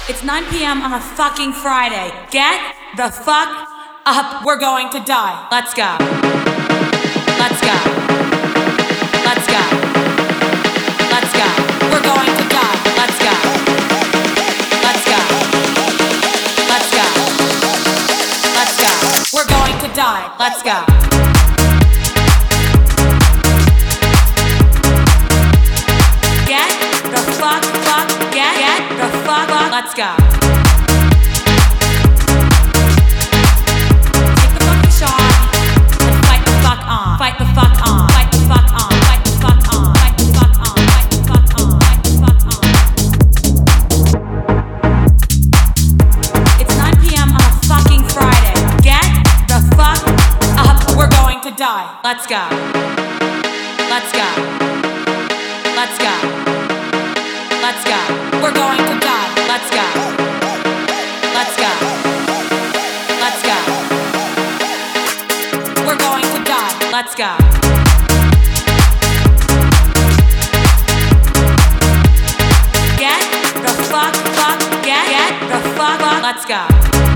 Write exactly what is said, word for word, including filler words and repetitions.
It's nine p.m. on a fucking Friday. Get the fuck up. We're going to die. Let's go. Let's go. Let's go. Let's go. We're going to die. Let's go. Let's go. Let's go. Let's go. We're going to die. Let's go. Get the fuck, fuck, get, get the fuck, fuck. Let's go. Take the fucking shot and fight the fuck on. Fight the fuck on. Fight the fuck on. Fight the fuck on. Fight the fuck on. Fight the fuck on. Fight the fuck on. It's nine p.m. on a fucking Friday. Get the fuck up. We're going to die. Let's go. Let's go. Let's go. Let's go. We're going to die. Let's go. Let's go. Let's go. We're going to die. Let's go. Get the fuck, fuck, get, get the fuck, fuck. Let's go.